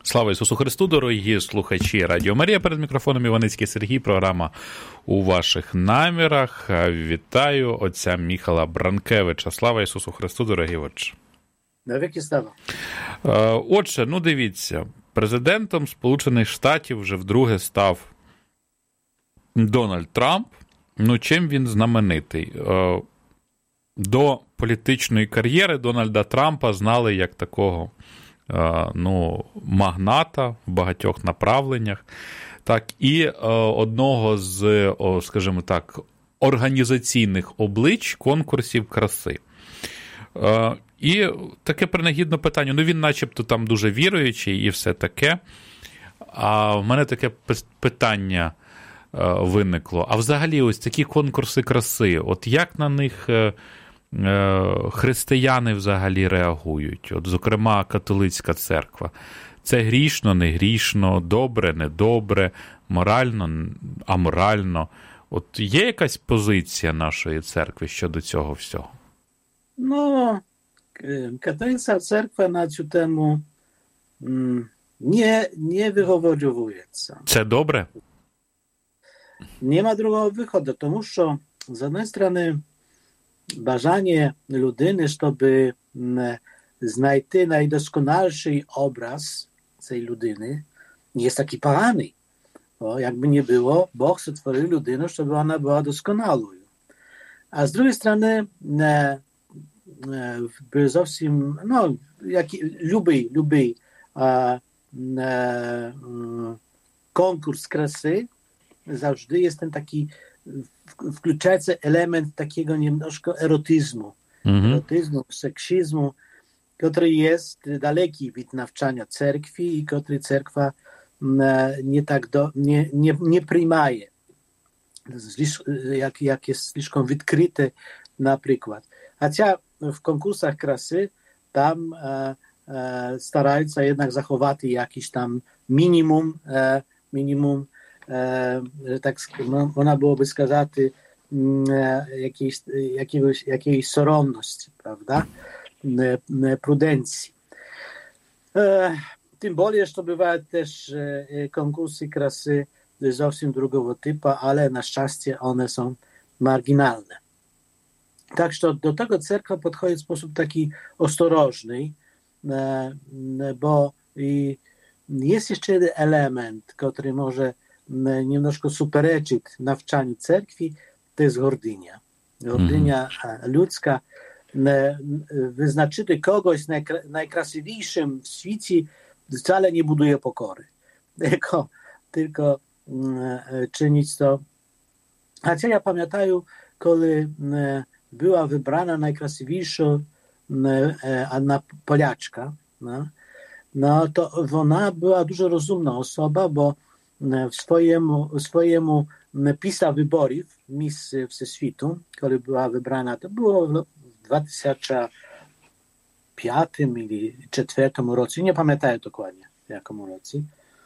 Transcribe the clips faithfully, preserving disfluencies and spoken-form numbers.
Слава Ісусу Христу, дорогі слухачі Радіо Марія. Перед мікрофоном Іваницький Сергій, програма «У ваших намірах». Вітаю отця Міхала Бранкевича. Слава Ісусу Христу, дорогі отче. Навіки слава. Отже, ну дивіться, президентом Сполучених Штатів вже вдруге став Дональд Трамп. Ну, чим він знаменитий? До політичної кар'єри Дональда Трампа знали як такого, ну, магната в багатьох направленнях, так і одного з, скажімо так, організаційних облич конкурсів краси. І таке принагідне питання, ну він начебто там дуже віруючий і все таке, а в мене таке питання виникло. А взагалі ось такі конкурси краси, от як на них християни взагалі реагують? От, зокрема, католицька церква. Це грішно, не грішно, добре, не добре, морально, аморально. От є якась позиція нашої церкви щодо цього всього? No, katolicka cerkwa na цю тему nie, nie wychowujється. Це добре? Nie ma другого виходу, тому що, з однієї сторони, бажання людини, щоб знайти найдосконалший образ цієї людини, не є такий поганий. Bo jakby nie było, Bóg stworzył ludzinę, żeby ona była doskonałą. A z drugiej strony, e, e, zowsім, no, jak, lubię, lubię e, e, konkurs krasy, zawsze jest ten taki wkluczający element takiego niemnożko erotyzmu, mm-hmm. erotyzmu, seksizmu, który jest daleki od nawczania cerkwi i który cerkwa nie tak do, nie, nie, nie przyjmuje, jak, jak jest слишком відкрите, na przykład. Chociaż w konkursach krasy tam e, e, starаються jednak zachować jakiś tam minimum, e, minimum e, tak można byłoby сказать, e, jakiejś, jakiegoś, jakiejś soромności, prawda? E, e, prudencji. E, Tym bardziej, że bywają też e, konkursy krasy zupełnie drugiego typu, ale na szczęście one są marginalne. Tak, że do tego cerkwa podchodzi w sposób taki ostrożny, e, bo i jest jeszcze jeden element, który może niemnożko supereczyć nawczaniu cerkwi, to jest gordynia. Gordynia mm. ludzka. E, wyznaczyć kogoś najkra- najkrasywniejszym w świecie wcale nie buduje pokory, tylko, tylko e, czynić to. Chociaż ja pamiętam, kiedy e, była wybrana najkrasywniejsza e, Anna Poliaczka, no, no to ona była dużo rozumna osoba, bo w swojemu, swojemu pisa wyborów Miss Wszechświatu, kiedy była wybrana, to było w dwa tysiące piątym ili czwartym roku, nie pamiętam dokładnie w jakim roku,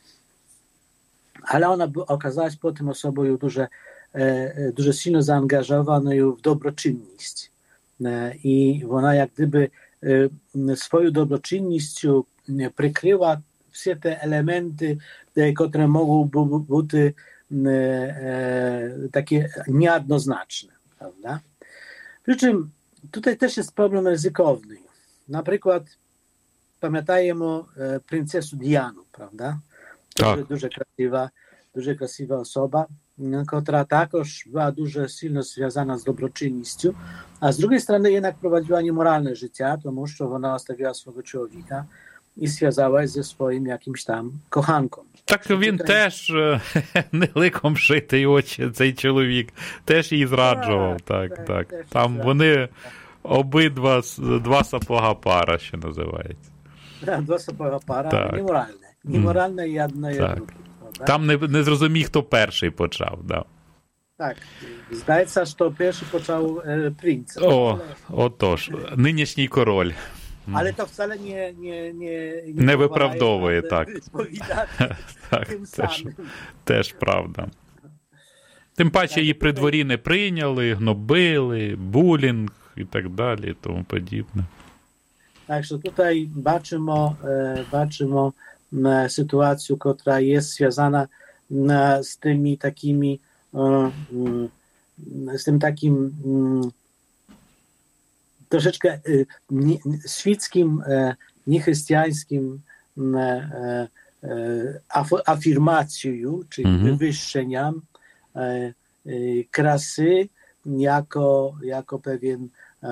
ale ona okazała się potem osobą dużo, e, dużo silno zaangażowaną w dobroczynność. E, I ona jak gdyby e, swoją dobroczynnością przykryła wszystkie te elementy, e, które mogą być e, e, takie niejednoznaczne, prawda? Przy czym tutaj też jest problem ryzykowny. Na przykład pamiętajmy o e, princesu Dianu, prawda? To tak. Дуже красива, дуже красива особа, która також była дуже silno związana z dobroczynnością, a z drugiej strony jednak prowadziła niemoralne życie, тому що ona ostawiła swojego człowieka i związała się ze swoim jakimś tam kochanką. Так він tutaj... теж не ликом шитий очі, цей чоловік, теж її зраджував. Так, так. так. так. Там вони обидва, два сапога пара, що називається. Так, два сапога пара, так. Неморальне. Неморальне і одне, і друге. Там не, не зрозумів, хто перший почав, да. Так, здається, що перший почав е, принц. О, отож, нинішній король. Але то вcale не... Не, не, не, не виправдовує, так. Так, теж, теж правда. Тим паче її при дворі не прийняли, гнобили, булінг і так далі, і тому подібне. Так що тут бачимо, бачимо sytuacją, która jest związana z tymi takimi, z tym takim troszeczkę świeckim, niechrystiańskim afirmacją, czyli mhm. wywyższeniem krasy jako, jako pewien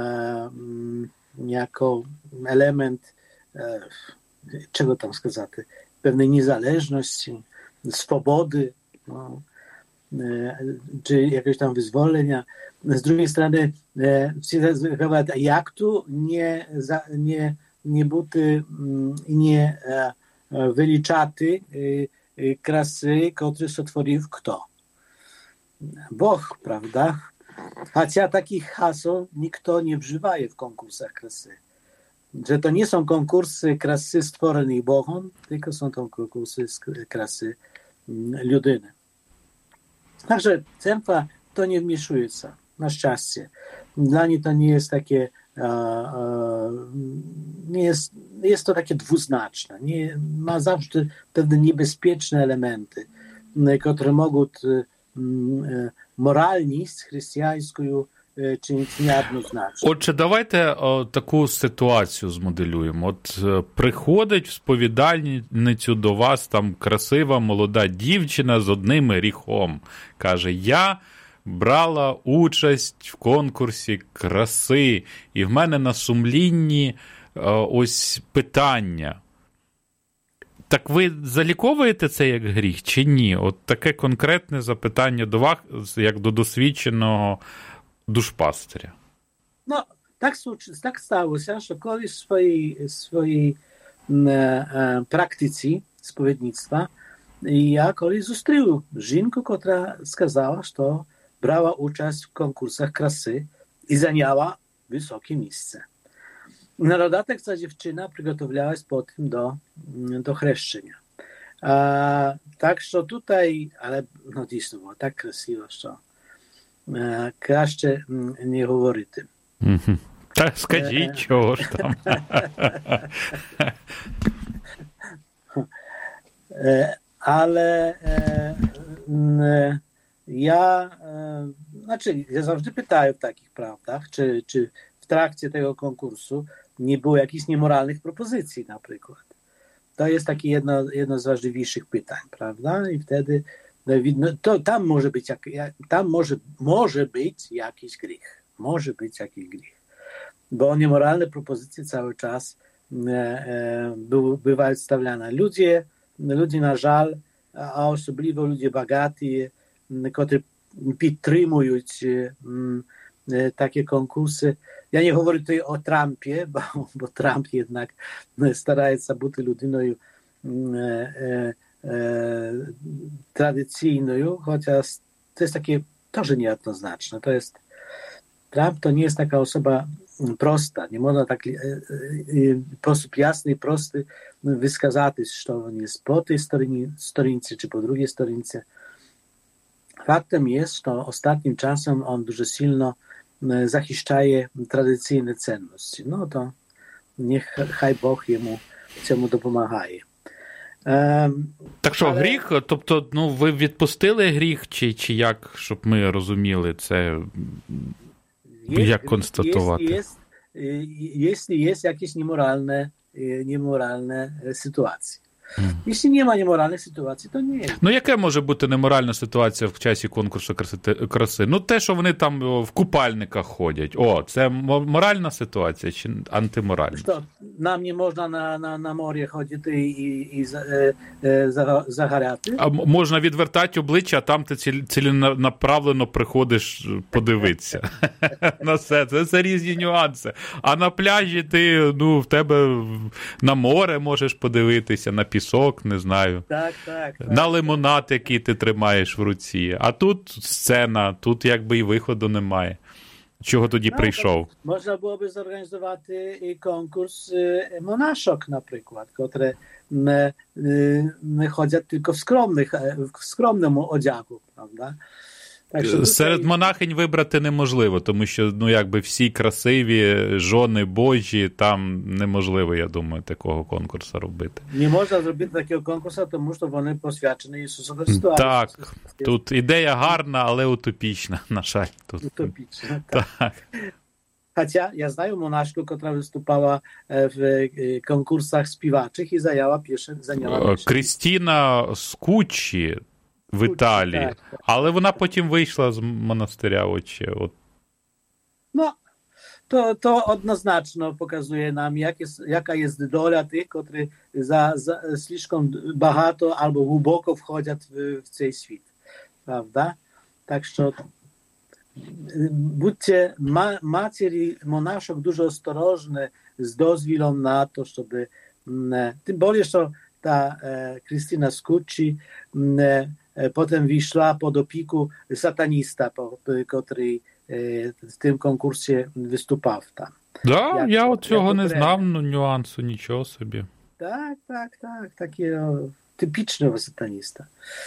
jako element czego tam сказати, pewnej niezależności, swobody, no, czy jakiegoś tam wyzwolenia. Z drugiej strony jak tu nie, nie, nie бути i nie wyliczaty krasy, który stworzył kto? Bóg, prawda? Chociaż takich haseł nikt nie używa w konkursach krasy. Że to nie są konkursy krasy stworzonej Bogiem, tylko są to konkursy krasy ludyny. Także cerkwa to nie wmieszuje się, na szczęście. Dla niej to nie jest takie, nie jest, jest to takie dwuznaczne. Nie, ma zawsze pewne niebezpieczne elementy, które mogą moralність християнською чинить неоднозначно. Отже, давайте о, таку ситуацію змоделюємо. От е, приходить в сповідальницю до вас там красива молода дівчина з одним гріхом. Каже, я брала участь в конкурсі краси, і в мене на сумлінні е, ось питання. Так ви заліковуєте це як гріх чи ні? От таке конкретне запитання до вас, як до досвідченого duszpasterza. No, tak, tak stało się, że koleś w swojej, swojej e, praktyce spowiednictwa ja koleś zostrił żonkę, która skazała, że brała udział w konkursach krasy i zajęła wysokie miejsce. Na dodatek ta dziewczyna przygotowywała się potem do, do chrzczenia. A, tak, że tutaj, ale no dziś to było tak krasiwo, że краще не говорити. Mm-hmm. Та скажіть, чого ж там. Ale ja, znaczy, ja zawsze pytаю w takich prawdach, czy, czy w trakcie tego konkursu nie było jakichś niemoralnych propozycji na przykład. To jest takie jedno, jedno z ważniejszych pytań, prawda? I wtedy widno, to tam może być, tam może, może być jakiś grzech. Może być jakiś grzech. Bo niemoralne propozycje cały czas e, e, były, bywają stawiane. Ludzie, ludzie na żal, a osobliwo ludzie bogaci, którzy підтримуją e, takie konkursy. Ja nie mówię tutaj o Trumpie, bo, bo Trump jednak stara się być ludyną e, e, tradycyjną, chociaż to jest takie też niejednoznaczne. To jest, Trump to nie jest taka osoba prosta. Nie można tak w sposób jasny i prosty wyskazać, że on jest po tej stronie, czy po drugiej stronie. Faktem jest, że ostatnim czasem on дуже silno zachiszczaje tradycyjne cenności. No to niech haj Bóg jemu цьому допомагає. Ем, так що, але... гріх? Тобто, ну, ви відпустили гріх, чи, чи як, щоб ми розуміли це, є, як констатувати? Якщо є якісь неморальні, неморальні ситуації. Hmm. Jeśli nie ma niemoralnych sytuacji, to nie jest. Ну, яке може бути неморальна ситуація в часі конкурсу краси? Ну, те, що вони там в купальниках ходять. О, це моральна ситуація чи антиморальна? Що, нам не можна на, на, на морі ходити і, і е, е, загоряти? А можна відвертати обличчя, а там ти ціленаправлено приходиш подивитися. На все. Це, це різні нюанси. А на пляжі ти, ну, в тебе на море можеш подивитися, на пісок, не знаю. Так, так, так. На лимонад, який ти тримаєш в руці. А тут сцена, тут якби і виходу немає. Чого тоді no, прийшов? Можна було б зорганізувати і конкурс монашок, наприклад, які не, не ходять тільки в, скромних, в скромному одягу, правда? Так що серед тут... монахинь вибрати неможливо, тому що, ну, якби всі красиві, жони Божі, там неможливо, я думаю, такого конкурсу робити. Не можна зробити такого конкурсу, тому що вони посвячені Ісусу Христу. Так, Ісус тут ідея гарна, але утопічна, на жаль. Тут. Утопічна, так. Так. Хоча я знаю монашку, яка виступала в конкурсах співачих і зайняла перше. Крістіна Скуччі в Італії, так, так. Але вона потім вийшла з монастиря. От. Ну, то, то однозначно показує нам, як є, яка є доля тих, котрі за, за слишком багато або глибоко входять в, в цей світ. Правда? Так що будьте матері монашок дуже осторожні з дозвілом на to, żeby tym bardziej, że ta Krystyna Skucci potem wyszła pod opieką satanista, który w tym konkursie wystупав там. Да, як, я от цього не знав, ну, нюансу, нічого собі. Так, так, так, takiego typicznego satanista.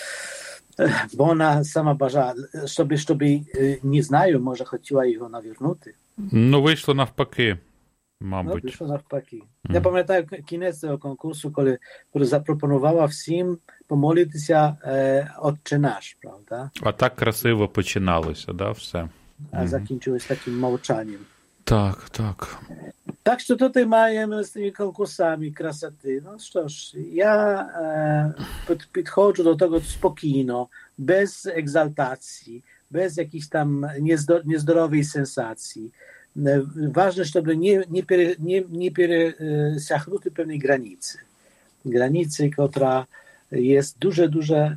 Bo ona sama бажала, щоб, щоб не знаю, може хотіла його навернути. Ну, вийшло навпаки, мабуть. Ну, вийшло навпаки. Mm. Я пам'ятаю кінець цього конкурсу, коли, коли запропонувала всім помолитися е, «Отче наш», правда? А так красиво починалося, да, все? А mm. закінчилось таким мовчанням. Так, так. Так що тут маємо з тими конкурсами красоти. Ну що ж, я е, під, підходжу до того спокійно, без екзальтації, без якихось там нездорової сенсації. Ważne, żeby nie, nie, nie, nie пересягнути pewnej granicy. Granicy, która jest дуже, дуже,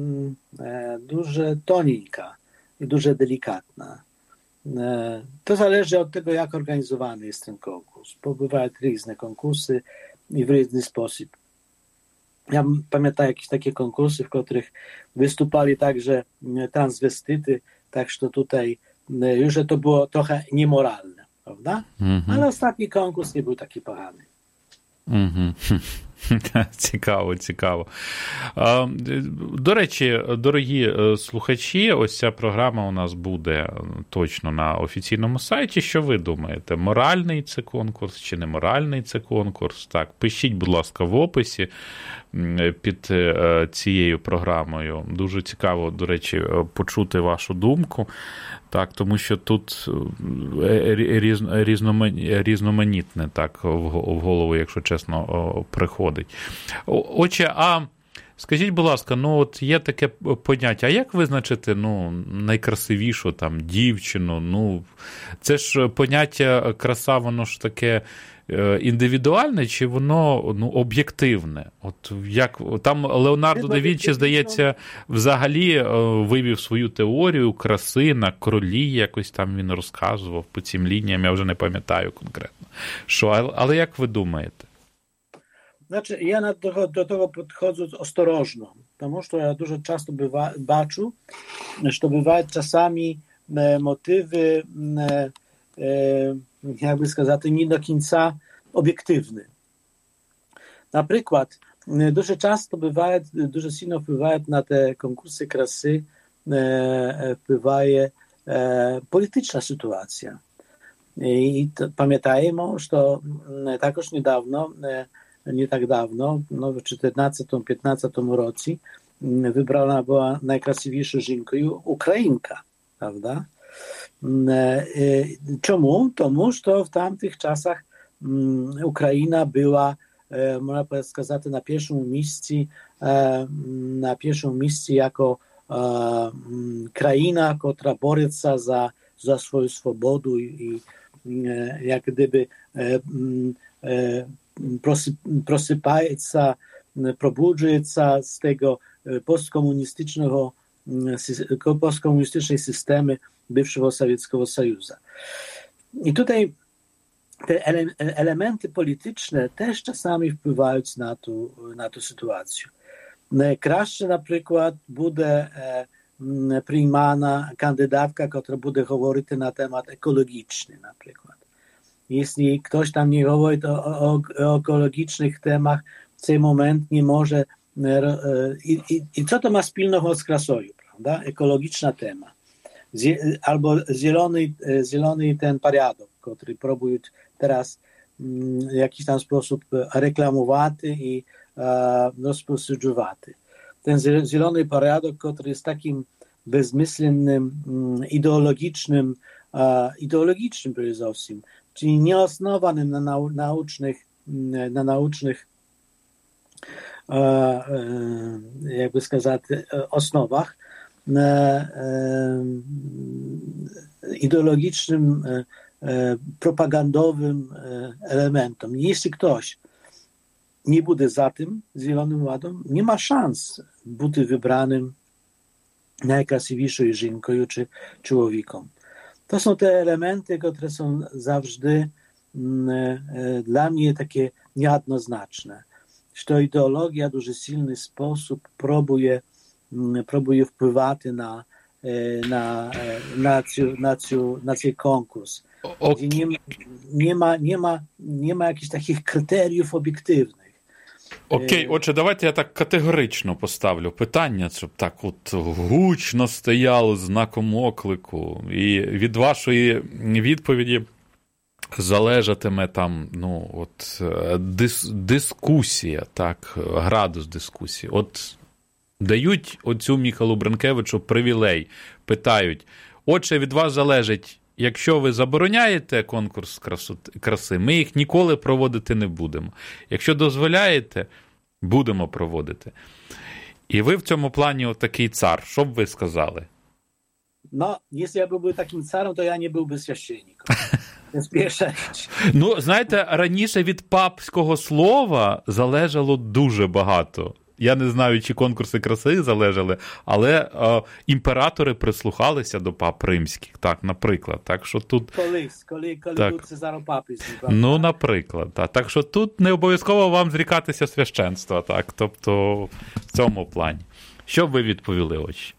дуже tonienka i дуже delikatna. To zależy od tego, jak organizowany jest ten konkurs, bo bywają różne konkursy i w różny sposób. Ja pamiętam jakieś takie konkursy, w których wystupali także transwestyty, tak że tutaj już to było trochę niemoralne, prawda? Mm-hmm. Ale ostatni konkurs nie był taki pogany. Mm-hmm. Цікаво, цікаво. До речі, дорогі слухачі, ось ця програма у нас буде точно на офіційному сайті. Що ви думаєте? Моральний це конкурс чи не моральний це конкурс? Так, пишіть, будь ласка, в описі під цією програмою. Дуже цікаво, до речі, почути вашу думку. Так, тому що тут різноманітне так в голову, якщо чесно, приходить. Отже, а скажіть, будь ласка, ну от є таке поняття, а як визначити, ну, найкрасивішу там дівчину? Ну, це ж поняття краса, воно ж таке індивідуальне, чи воно, ну, об'єктивне? От як там Леонардо да Вінчі, здається, взагалі вивів свою теорію краси на кролі, якось там він розказував по цим лініям, я вже не пам'ятаю конкретно. Що, але як ви думаєте? Znaczy, ja na to, do tego podchodzę ostrożno, тому що я дуже часто bywa, бачу, що бувають czasami motywy, jakby сказати, nie do końca obiektywne. Наприклад, дуже часто буває, дуже сильно впливають на те конкурси краси, впливає політична ситуація. І пам'ятаємо, що також недавно, nie tak dawno, no w czternastym piętnastym roku wybrana była najkrasywniejsza żonką Ukrainka, prawda? Czemu? Тому, że w tamtych czasach Ukraina była, można powiedzieć, na pierwszym miejscu, na pierwszym miejscu jako kraina, która boryca za, za swoją swobodę i jak gdyby prosypaється, пробуджується з tego postkomunistycznego, postkomunistycznej systemy bywszego Sowieckiego Союзу. I tutaj te ele- elementy polityczne też czasami wpływają na tu, na tę sytuację. Краще, na przykład, буде приймана kandydatka, która буде говорити на temat ekologiczny, na przykład. Jeśli ktoś tam nie mówi o, o, o ekologicznych tematach, w tym moment nie może. I, i, i co to ma wspólnego z krasою, prawda? Ekologiczna tema. albo zielony, zielony ten порядок, który próbują teraz w jakiś tam sposób reklamować i rozповсюджувати. Ten zielony порядок, który jest takim bezmyślnym, ideologicznym, ideologicznym przede wszystkim, czyli nieosnowanym na nau, naucznych, na naucznych jakby сказати, osnowach, ideologicznym, propagandowym elementom. Jeśli ktoś nie będzie za tym Zielonym Ładem, nie ma szans być wybranym najkrasywniejszą żonką czy człowiekiem. To są te elementy, które są zawsze dla mnie takie niejednoznaczne. Że ideologia w дуже silny sposób próbuje, próbuje wpływać na, na, na, na, na ten konkurs. Gdzie nie, nie, ma, nie, ma, nie ma jakichś takich kryteriów obiektywnych. Окей, отже, давайте я так категорично поставлю питання, щоб так от гучно стояло знаком оклику. І від вашої відповіді залежатиме там, ну, от, дис, дискусія, так, градус дискусії. От дають оцю Міхалу Бренкевичу привілей, питають, отже, від вас залежить, якщо ви забороняєте конкурс краси, ми їх ніколи проводити не будемо. Якщо дозволяєте, будемо проводити. І ви в цьому плані отакий цар. Що б ви сказали? Ну, якщо я б був таким царем, то я не був би священником. Це перша річ. Ну, знаєте, раніше від папського слова залежало дуже багато. Я не знаю, чи конкурси краси залежали, але е, імператори прислухалися до пап римських, так, наприклад. Так, що тут... Колись, коли, коли так. був цезаропапізм. Ну, наприклад, так. Так що тут не обов'язково вам зрікатися священства, так, тобто в цьому плані. Що б ви відповіли, очі?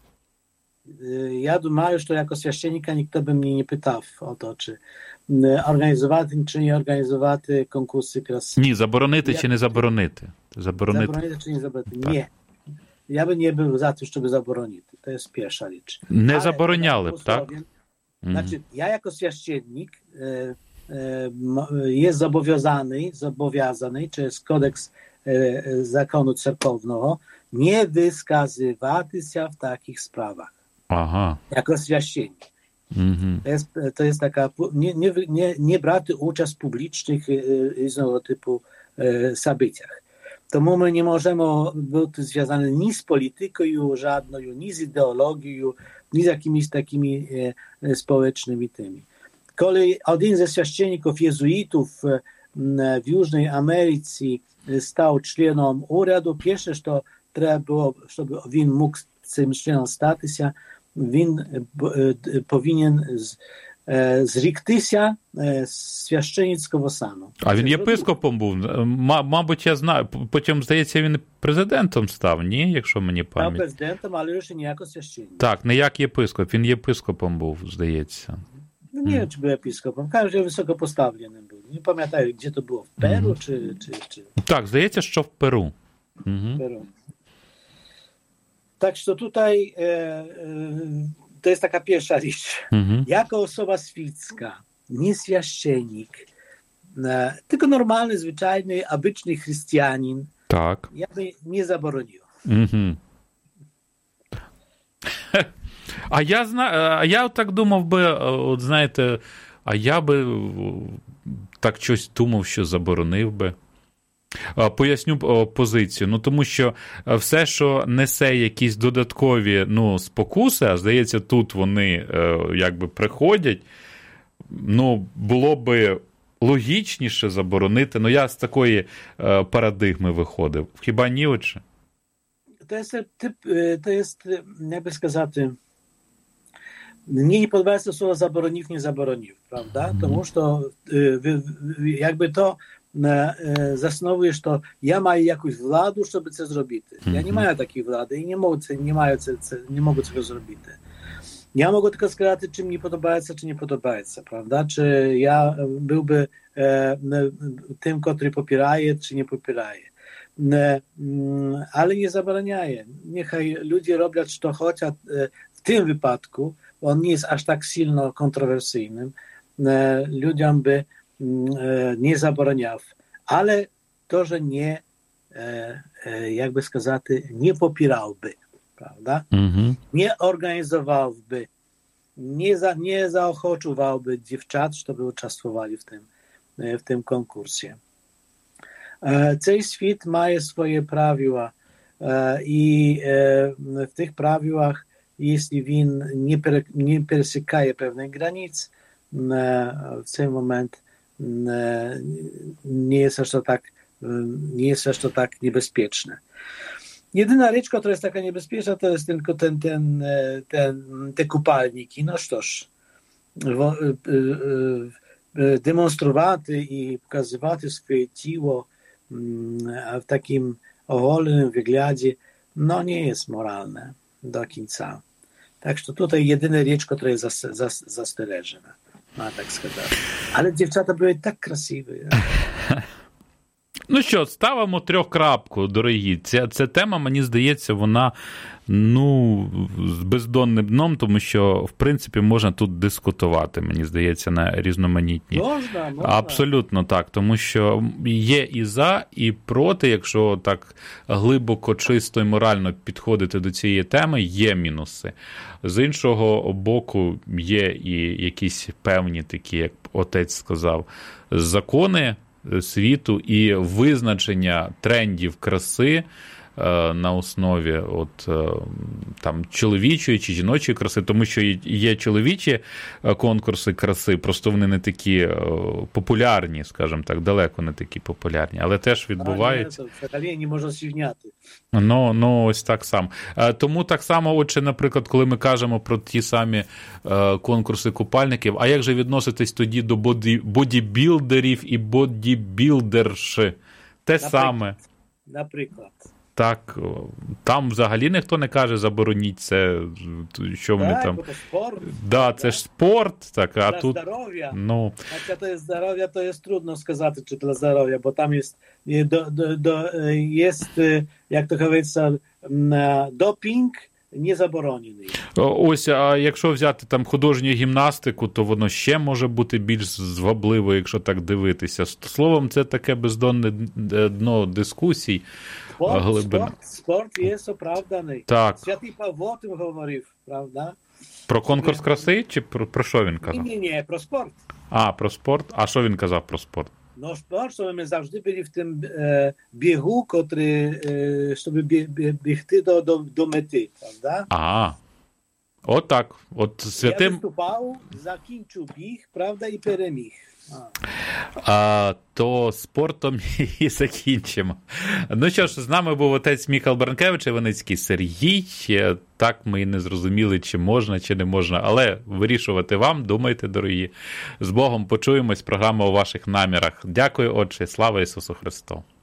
Ja думаю, що jako священника ніхто би мені не питав о то, чи організувати, чи не організувати конкурси краси. Ні, заборонити Я... чи не заборонити? Заборонити. Заборонити чи не заборонити? Ні. Я би не був за те, щоб заборонити. To jest pierwsza rzecz. Не Ale забороняли б, так? Znaczy, mm. ja jako święcennik e, e, jest zobowiązany, zobowiązany, czy jest kodeks e, zakonu cerkownego, nie wyskazywać się w takich sprawach. Ага. Jako święcennik. Mm-hmm. To jest, to jest taka, nie, nie, nie, nie brać udziału w publicznych różnego typu e, zabyciach. Тому ми не можемо бути зв'язані ні з політикою жадною, ні з ідеологією, ні з якимись такими е, społecznymi tymi. Коли один ze священників єзуїтів в Южній Америці став членом уряду, перше, що треба було, щоб він мог цим членом статися, він повинен зріктися священницького сану. А він єпископом був? Мабуть, я знаю. Потім, здається, він президентом став, ні? Якщо мені пам'ять. Став президентом, але вже не як священник. Так, не як єпископ. Він єпископом був, здається. No nie wiem, czy był episkopem. Każdy wysoko postawiony był. Nie pamiętam, gdzie to było. W Peru, mm. czy, czy, czy... Tak, zdaje що в Перу. Mm-hmm. Peru. Tak, że tutaj e, e, to jest taka pierwsza rzecz. Mm-hmm. Jako osoba świecka, nie święcennik, e, tylko normalny, zwyczajny, obyczny chrześcijanin, tak. Ja by nie zabronił. Mm-hmm. А я знаю, а я так думав би, от знаєте, а я би так щось думав, що заборонив би. Поясню позицію. Ну, тому що все, що несе якісь додаткові, ну, спокуси, а здається, тут вони якби приходять, ну, було би логічніше заборонити. Ну, я з такої парадигми виходив. Хіба ні, отже? To jest, typ, to jest, jakby сказати, mnie nie podoba się słowo zabronił, nie zabronił, prawda? Mm. Тому що jakby to zasnowuje, że ja mam jakąś władę, żeby to zrobić. Mm-hmm. Ja nie mam takiej władzy i nie mogę, nie mają, nie mogę tego zrobić. Ja mogę tylko сказати, czy mi podoba się, czy nie podoba się, prawda? Czy ja byłby e, tym, który popieraje, czy nie popieraje. Ale nie zabraniaje. Niechaj ludzie robią, co chcą w tym wypadku, on nie jest aż tak silno kontrowersyjnym, ludziom by nie zabraniał, ale to, że nie, jakby сказати, nie popierałby, prawda? Mhm. Nie organizowałby, nie, za, nie zaochoczuwałby dziewczat, żeby uczestniczyli w tym, w tym konkursie. Цей світ має свої правила, і в тих правилах, якщо він не, пере, не пересікає певних границь, в цей момент nie jest aż to tak, nie jest aż to tak niebezpieczne. Jedyna rzecz, która jest taka niebezpieczna, to jest tylko ten, ten, ten, te kupalniki. No cóż, demonstrować i pokazywać swoje ciało w takim ogólnym wyгляdzie, no nie jest moralne do końca. Tak, że tutaj jedyna rzecz, która jest zas, zas, zastrzeżona. No, так сказати. Але дівчата були так красиві. Ну що, ставимо трьохкрапку, дорогі. Ця, ця тема, мені здається, вона, ну, з бездонним дном, тому що, в принципі, можна тут дискутувати, мені здається, на різноманітні. Можна, можна. Абсолютно так, тому що є і за, і проти, якщо так глибоко, чисто і морально підходити до цієї теми, є мінуси. З іншого боку, є і якісь певні такі, як отець сказав, закони світу і визначення трендів краси на основі от, там, чоловічої чи жіночої краси, тому що є чоловічі конкурси краси, просто вони не такі популярні, скажімо так, далеко не такі популярні, але теж відбуваються. Взагалі не можна зрівняти. Ну, ну, ось так само. Тому так само, отже, наприклад, коли ми кажемо про ті самі конкурси купальників, а як же відноситись тоді до боді, бодібілдерів і бодібілдерші? Те Наприклад. саме. Наприклад. Так, там взагалі ніхто не каже забороніть це, що вони так, там. Це спорт. Да, це ж спорт, так, а для тут здоров'я. Ну, Хоча то є здоров'я, то є трудно сказати, чи для здоров'я, бо там є, є, до, до, до, є як то говориться, допінг не заборонений. Ось, а якщо взяти там художню гімнастику, то воно ще може бути більш звабливо, якщо так дивитися. Словом, це таке бездонне дно дискусій. Спорт, спорт, спорт є оправданий. Так. Святий Павло тим говорив, правда? Про конкурс краси чи про, про що він казав? Ні, ні, ні, про спорт. А, про спорт? А що він казав про спорт? No sport, що ми завжди були в тим е, бігу, котрий, е, щоб бі, бі, бігти до, до, до мети, правда? А, от так. От святим... Я виступав, закінчив біг, правда, і переміг. А. А, то спортом і закінчимо. Ну що ж, з нами був отець Міхал Баранкевич, Іваницький Сергій. Так ми і не зрозуміли, чи можна, чи не можна. Але вирішувати вам, думайте, дорогі. З Богом, почуємось. Програма «У ваших намірах». Дякую, отче. Слава Ісусу Христу.